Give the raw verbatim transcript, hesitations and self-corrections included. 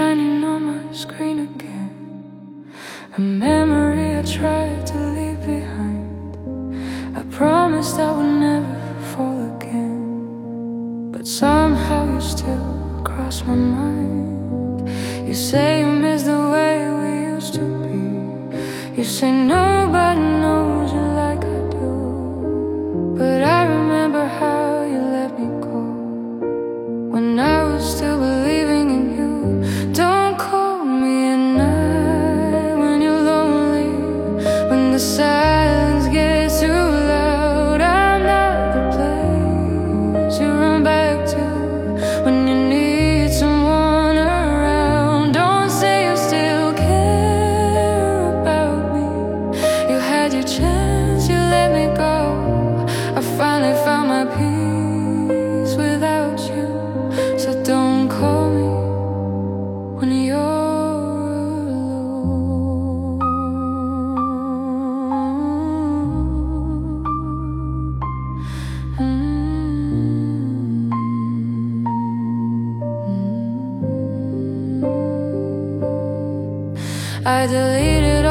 shining on my screen again, a memory I tried to leave behind. I promised I would never fall again, but somehow you still cross my mind. You say you miss the way we used to be. You say nobody knows you like I do, but I remember how you let me go when I was still believing in you. Don't call me at night when you're lonely, when the silence gets too loud. I'm not the place you run back to when you need someone around. Don't say you still care about me. You had your chance, you let me go. I finally found my peace without you. So don't call me when you're alone. Mm-hmm. I deleted